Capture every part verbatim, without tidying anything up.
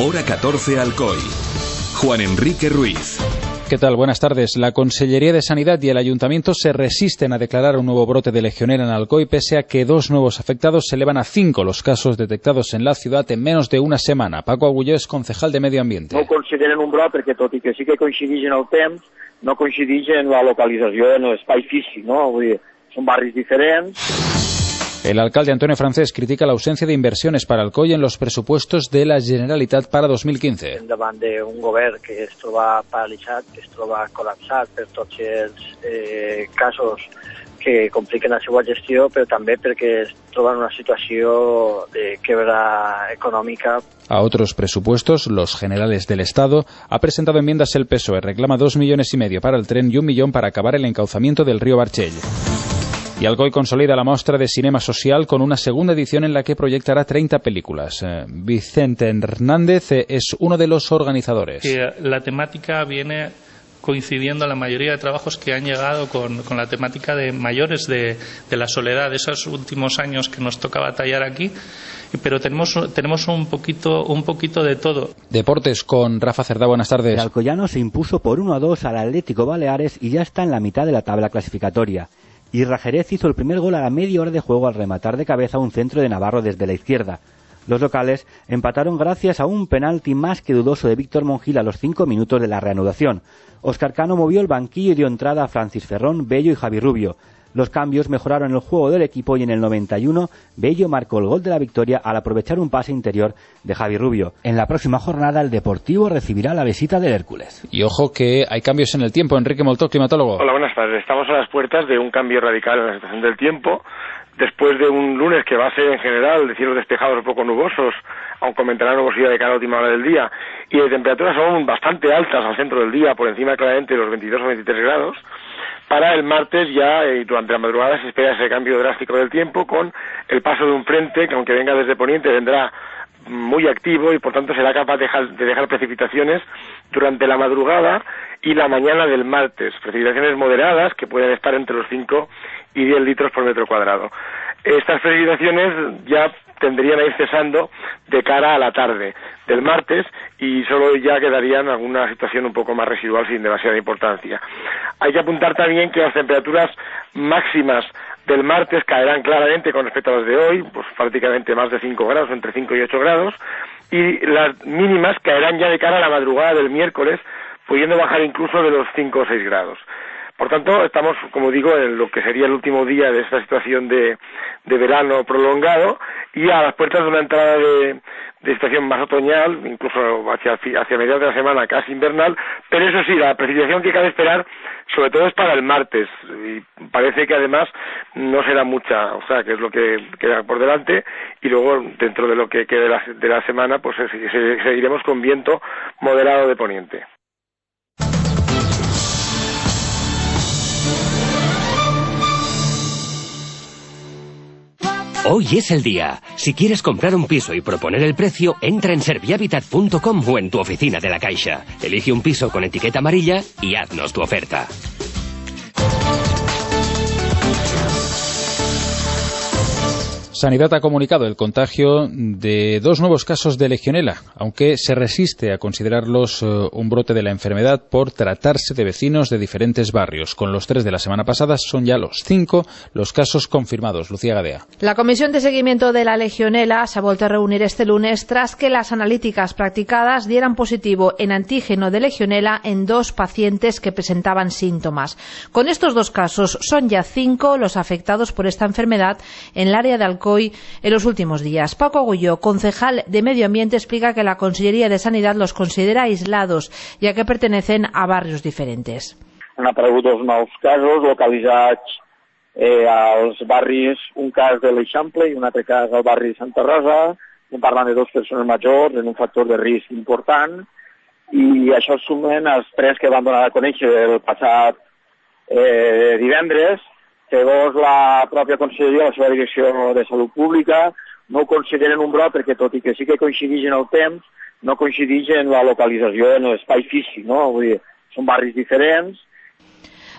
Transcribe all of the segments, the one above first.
Hora catorce Alcoy. Juan Enrique Ruiz. ¿Qué tal? Buenas tardes. La Consellería de Sanidad y el Ayuntamiento se resisten a declarar un nuevo brote de legionela en Alcoy, pese a que dos nuevos afectados se elevan a cinco los casos detectados en la ciudad en menos de una semana. Paco Agulló és concejal de Medio Ambiente. No consideren un brot perquè, tot i que sí que coincideix en el temps, no coincideix en la localització, en l'espai físic, no? Vull dir, són barris diferents. El alcalde Antonio Francés critica la ausencia de inversiones para Alcoy en los presupuestos de la Generalitat para dos mil quince. Davant d'un govern que es troba paralitzat, que es troba col·lapsat per tots els eh, casos que compliquen la seva gestió, però també perquè es troba en una situació de quebra econòmica. A otros presupuestos, los generales del Estado, ha presentado enmiendas el P S O E, reclama dos millones y medio para el tren y un millón para acabar el encauzamiento del río Barchell. Y Alcoy consolida la mostra de cinema social con una segunda edición en la que proyectará treinta películas. Eh, Vicente Hernández eh, es uno de los organizadores. Que la temática viene coincidiendo la mayoría de trabajos que han llegado con, con la temática de mayores de, de la soledad, de esos últimos años que nos toca batallar aquí, pero tenemos, tenemos un poquito, un poquito de todo. Deportes con Rafa Cerdá, buenas tardes. El alcoyano se impuso por uno a dos al Atlético Baleares y ya está en la mitad de la tabla clasificatoria. Irra Jerez hizo el primer gol a la media hora de juego al rematar de cabeza un centro de Navarro desde la izquierda. Los locales empataron gracias a un penalti más que dudoso de Víctor Monjil a los cinco minutos de la reanudación. Óscar Cano movió el banquillo y dio entrada a Francis Ferrón, Bello y Javi Rubio. Los cambios mejoraron el juego del equipo y en el noventa y uno Bello marcó el gol de la victoria al aprovechar un pase interior de Javi Rubio. En la próxima jornada el Deportivo recibirá la visita del Hércules. Y ojo que hay cambios en el tiempo. Enrique Moltó, climatólogo. Hola, buenas tardes. Estamos a las puertas de un cambio radical en la situación del tiempo. Después de un lunes que va a ser en general de cielos despejados o poco nubosos, aunque aumentará la nubosidad de cara a la última hora del día, y de temperaturas aún bastante altas al centro del día, por encima claramente de los veintidós o veintitrés grados, para el martes ya y durante la madrugada se espera ese cambio drástico del tiempo con el paso de un frente que, aunque venga desde poniente, vendrá muy activo y por tanto será capaz de dejar, de dejar precipitaciones durante la madrugada y la mañana del martes, precipitaciones moderadas que pueden estar entre los cinco y diez litros por metro cuadrado. Estas precipitaciones ya tendrían a ir cesando de cara a la tarde del martes y solo ya quedarían alguna situación un poco más residual sin demasiada importancia. Hay que apuntar también que las temperaturas máximas del martes caerán claramente con respecto a las de hoy, pues prácticamente más de cinco grados, entre cinco y ocho grados, y las mínimas caerán ya de cara a la madrugada del miércoles, pudiendo bajar incluso de los cinco o seis grados. Por tanto, estamos, como digo, en lo que sería el último día de esta situación de, de verano prolongado y a las puertas de una entrada de, de estación más otoñal, incluso hacia, hacia mediados de la semana casi invernal, pero eso sí, la precipitación que cabe esperar sobre todo es para el martes y parece que además no será mucha, o sea, que es lo que queda por delante y luego dentro de lo que quede de la, de la semana pues seguiremos con viento moderado de poniente. Hoy es el día. Si quieres comprar un piso y proponer el precio, entra en servihabitat punto com o en tu oficina de la Caixa. Elige un piso con etiqueta amarilla y haznos tu oferta. Sanidad ha comunicado el contagio de dos nuevos casos de legionela, aunque se resiste a considerarlos uh, un brote de la enfermedad por tratarse de vecinos de diferentes barrios. Con los tres de la semana pasada son ya los cinco los casos confirmados. Lucía Gadea. La Comisión de Seguimiento de la Legionela se ha vuelto a reunir este lunes tras que las analíticas practicadas dieran positivo en antígeno de legionela en dos pacientes que presentaban síntomas. Con estos dos casos son ya cinco los afectados por esta enfermedad en el área de Alcoy en los últimos días. Paco Agulló, concejal de Medio Ambiente, explica que la Conselleria de Sanidad los considera aislados, ya que pertenecen a barrios diferentes. Han aparegut dos nous casos localitzats eh, als barris, un cas de l'Eixample i un altre cas al barri de Santa Rosa. Estem parlant de dues persones majors en un factor de risc important i això sumen els tres que van donar a conèixer el passat eh, divendres. Segons la pròpia Conselleria, la seva Direcció de Salut Pública, no ho consideren un brot perquè, tot i que sí que coincideix en el temps, no coincideix en la localització, en l'espai físic, no? Vull dir, són barris diferents.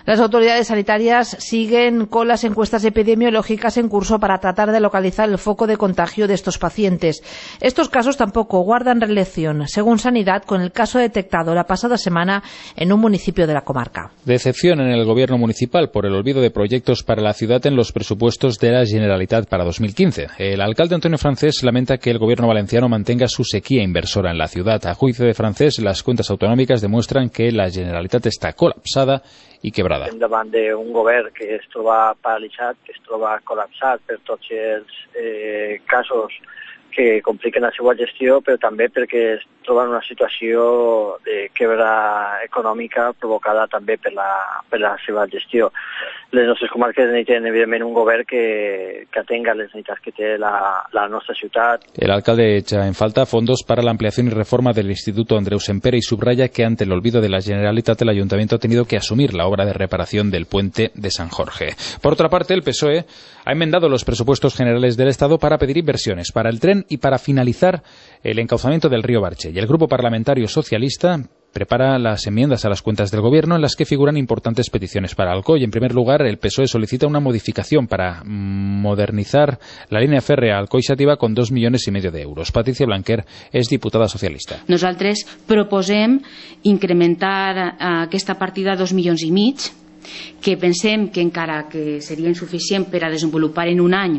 Las autoridades sanitarias siguen con las encuestas epidemiológicas en curso para tratar de localizar el foco de contagio de estos pacientes. Estos casos tampoco guardan relación, según Sanidad, con el caso detectado la pasada semana en un municipio de la comarca. Decepción en el gobierno municipal por el olvido de proyectos para la ciudad en los presupuestos de la Generalitat para dos mil quince. El alcalde Antonio Francés lamenta que el gobierno valenciano mantenga su sequía inversora en la ciudad. A juicio de Francés, las cuentas autonòmiques demuestran que la Generalitat està colapsada i quebrada. Estem davant d'un govern que es troba paralitzat, que es troba col·lapsat per tots els eh, casos que compliquen la seva gestió, però també perquè es troba en una situació de quebra econòmica provocada també per la, per la seva gestió. Les nostres comarques necessiten, evidentment, un govern que, que atenga les necessitats que té la, la nostra ciutat. El alcalde echa en falta fondos para la ampliación y reforma del Instituto Andreu Sempere y subraya que ante el olvido de la Generalitat el Ayuntamiento ha tenido que asumir la obra de reparación del puente de San Jorge. Por otra parte, el P S O E ha enmendado los presupuestos generales del Estado para pedir inversiones para el tren y para finalizar el encauzamiento del río Barche. Y el Grupo Parlamentario Socialista prepara las enmiendas a las cuentas del Gobierno en las que figuran importantes peticiones para Alcoy. En primer lugar, el P S O E solicita una modificación para modernizar la línia fèrrea Alcoy-Xàtiva con dos millones y medio de euros. Patricia Blanquer és diputada socialista. Nosaltres proposem incrementar aquesta partida a dos milions i mig, que pensem que encara que seria insuficient per a desenvolupar en un any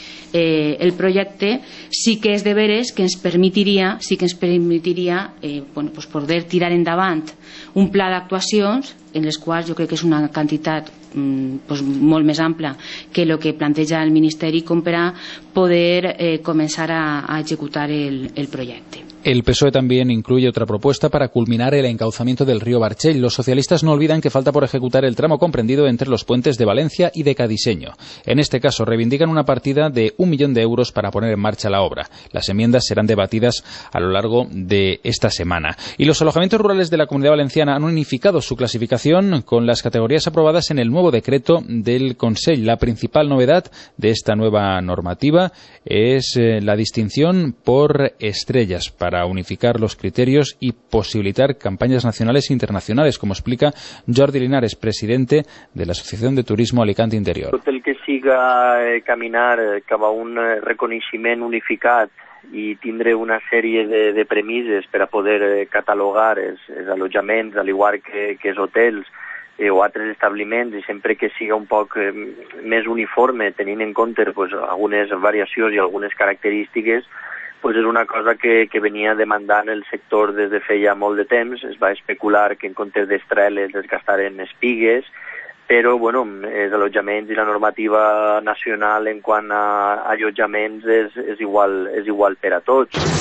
Eh, el projecte, sí que és de veres que ens permitiria, sí que ens permitiria eh, bueno, pues poder tirar endavant un pla d'actuacions en les quals jo crec que és una quantitat mm, pues molt més ampla que el que planteja el Ministeri com per a poder eh, començar a, a executar el, el projecte. El P S O E también incluye otra propuesta para culminar el encauzamiento del río Barchell. Los socialistas no olvidan que falta por ejecutar el tramo comprendido entre los puentes de Valencia y de Cadiseño. En este caso, reivindican una partida de un millón de euros para poner en marcha la obra. Las enmiendas serán debatidas a lo largo de esta semana. Y los alojamientos rurales de la Comunidad Valenciana han unificado su clasificación con las categorías aprobadas en el nuevo decreto del Consell. La principal novedad de esta nueva normativa es eh, la distinción por estrellas para unificar los criterios y posibilitar campañas nacionales e internacionales, como explica Jordi Linares, presidente de la Asociación de Turismo Alicante Interior. Tot el que siga eh, caminar cap a un reconeixement unificat i tindre una sèrie de, de premisses per a poder eh, catalogar els, els allotjaments, al igual que, que els hotels eh, o altres establiments, i sempre que siga un poc eh, més uniforme, tenint en compte pues, algunes variacions i algunes característiques, pues és una cosa que, que venia demandant el sector des de feia molt de temps. Es va especular que en comptes d'estreles es gastaren espigues, però bueno, els allotjaments i la normativa nacional en quant a allotjaments és, és, igual, és igual per a tots.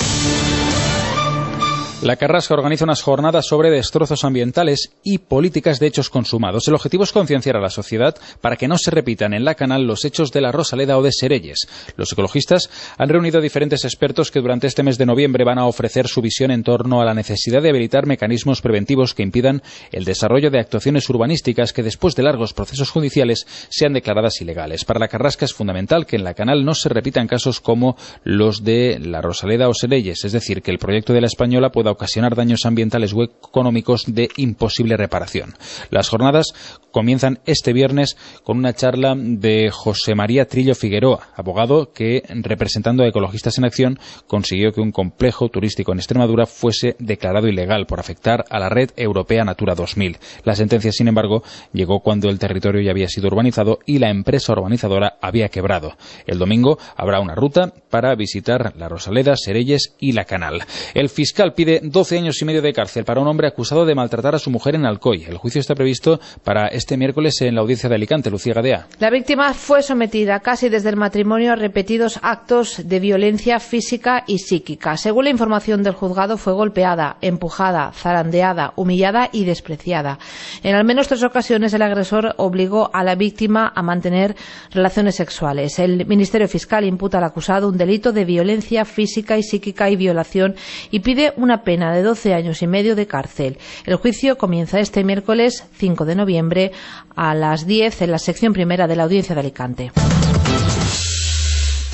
La Carrasca organiza unas jornadas sobre destrozos ambientales y políticas de hechos consumados. El objetivo es concienciar a la sociedad para que no se repitan en la Canal los hechos de la Rosaleda o de Serelles. Los ecologistas han reunido a diferentes expertos que durante este mes de noviembre van a ofrecer su visión en torno a la necesidad de habilitar mecanismos preventivos que impidan el desarrollo de actuaciones urbanísticas que después de largos procesos judiciales sean declaradas ilegales. Para la Carrasca es fundamental que en la Canal no se repitan casos como los de la Rosaleda o Serelles, es decir, que el proyecto de la Española pueda ocasionar daños ambientales o económicos de imposible reparación. Las jornadas comienzan este viernes con una charla de José María Trillo Figueroa, abogado que, representando a Ecologistas en Acción, consiguió que un complejo turístico en Extremadura fuese declarado ilegal por afectar a la red europea Natura dos mil. La sentencia, sin embargo, llegó cuando el territorio ya había sido urbanizado y la empresa urbanizadora había quebrado. El domingo habrá una ruta para visitar la Rosaleda, Serelles y la Canal. El fiscal pide doce años y medio de cárcel para un hombre acusado de maltratar a su mujer en Alcoy. El juicio está previsto para este miércoles en la audiencia de Alicante. Lucía Gadea. La víctima fue sometida casi desde el matrimonio a repetidos actos de violencia física y psíquica. Según la información del juzgado, fue golpeada, empujada, zarandeada, humillada y despreciada. En al menos tres ocasiones el agresor obligó a la víctima a mantener relaciones sexuales. El Ministerio Fiscal imputa al acusado un delito de violencia física y psíquica y violación y pide una pena de doce años y medio de cárcel. El juicio comienza este miércoles cinco de noviembre a las diez en la sección primera de la audiencia de Alicante.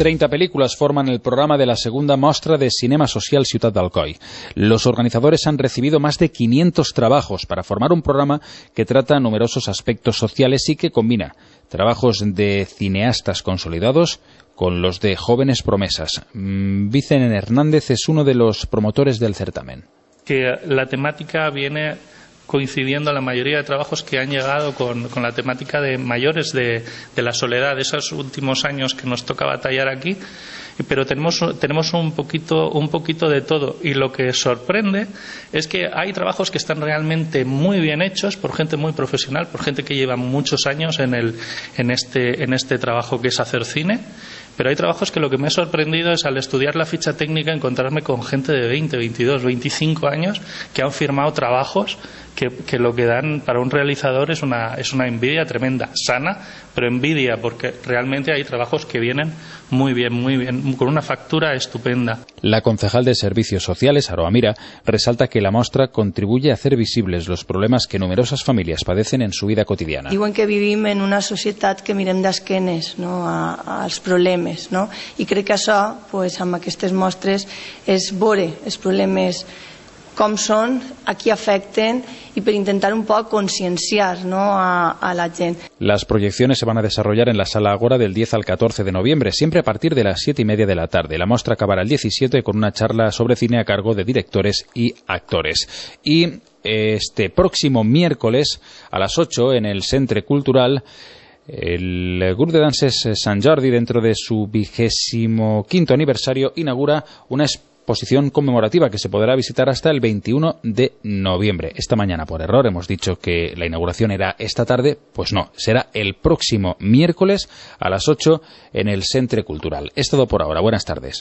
treinta películas forman el programa de la segunda mostra de Cinema Social Ciutat d'Alcoi. Los organizadores han recibido más de quinientos trabajos para formar un programa que trata numerosos aspectos sociales y que combina trabajos de cineastas consolidados con los de jóvenes promesas. Vicen Hernández es uno de los promotores del certamen. Que la temática viene coincidiendo la mayoría de trabajos que han llegado con, con la temática de mayores de, de la soledad, de esos últimos años que nos toca batallar aquí, pero tenemos, tenemos un poquito, un poquito de todo, y lo que sorprende es que hay trabajos que están realmente muy bien hechos por gente muy profesional, por gente que lleva muchos años en, el, en, este, en este trabajo que es hacer cine. Pero hay trabajos que lo que me ha sorprendido es, al estudiar la ficha técnica, encontrarme con gente de veinte, veintidós, veinticinco años que han firmado trabajos que, que lo que dan para un realizador es una, es una envidia tremenda, sana, pero envidia, porque realmente hay trabajos que vienen muy bien, muy bien, con una factura estupenda. La concejal de Servicios Sociales, Aroa Mira, resalta que la mostra contribuye a hacer visibles los problemas que numerosas familias padecen en su vida cotidiana. Diuen que vivim en una societat que mirem d'esquenes, no, a, als problemes, no? I crec que això, pues, amb aquestes mostres, és veure els problemes com són, a qui afecten, y para intentar un poco concienciar, ¿no?, a, a la gente. Las proyecciones se van a desarrollar en la Sala Agora del diez al catorce de noviembre, siempre a partir de las siete y media de la tarde. La muestra acabará el diecisiete con una charla sobre cine a cargo de directores y actores. Y este próximo miércoles a las ocho en el Centre Cultural, el Grup de Danses Sant Jordi, dentro de su vigésimo quinto aniversario, inaugura una exposición conmemorativa que se podrá visitar hasta el veintiuno de noviembre. Esta mañana, por error, hemos dicho que la inauguración era esta tarde. Pues no, será el próximo miércoles a las ocho en el Centre Cultural. Es todo por ahora. Buenas tardes.